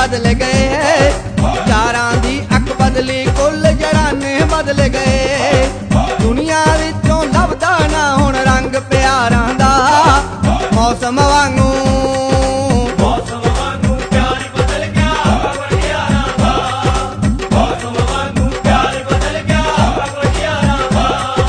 बदल गए। यारां दी अख बदली कुल जराने बदल गए। दुनिया विचों लभदा ना हुण रंग प्यारां दा। मौसम वांगू प्यार बदल गया वडियारां दा। मौसम वांगू प्यार बदल गया वडियारां दा।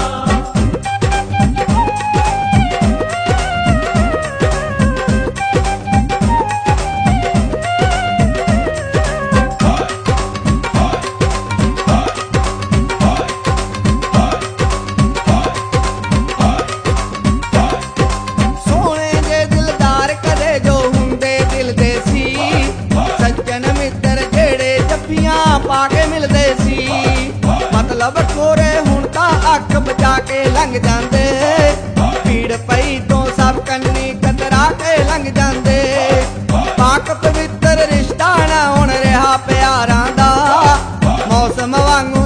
पाके मिलते सी मतलब कोरे हुण तां अख बचा के लंघ जांदे। भीड़ पई तो सब कन्नी कतरा के लंघ जांदे। पाक पवित्र रिश्ता ना हुण रहा प्यारां दा। मौसम वांगू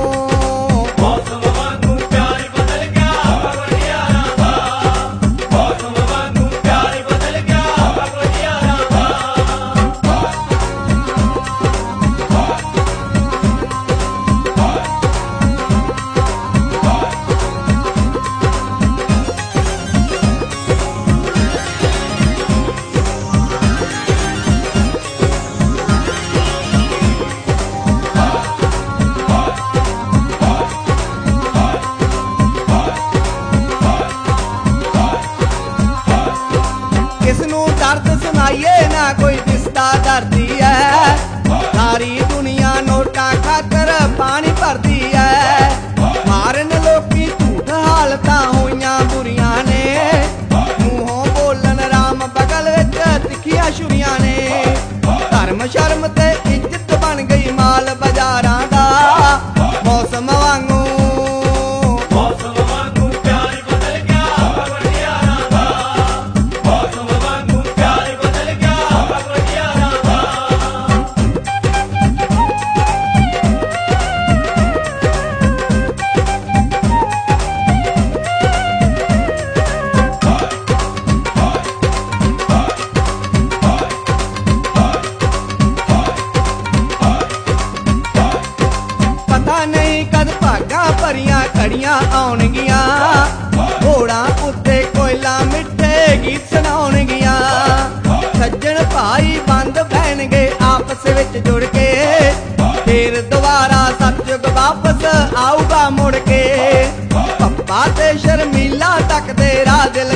प्यार बदल गया वडियारां दा। मौसम वांगू प्यार बदल गया वडियारां दा। किसनू दर्द सुनाइए ना कोई दिसदा दर्दी है। सारी दुनिया नोटा खातर पानी भरदी है। मारन लोकी झूठ हालतां होइयां बुरियां ने। मूहों बोलन राम बगल विच तिखियां छुरियां ने। धर्म शर्म ते इज्जत बन गई माल बाजारां दा। मौसम वांगू प्यार बदल गया वडियारां दा। मौसम वांगू प्यार बदल गया वडियारां दा। पता नहीं कद भागा भरियां घड़ियां आउणगियां। घोड़ा उत्ते कोयला मिठे गीत सुनाउणगियां। सज्जन भाई बंद बहणगे आपस विच जुड़ के। फिर दोबारा सतयुग वापस आऊगा मुड़ के। पप्पा ते शर्मीला तकदे राह दिल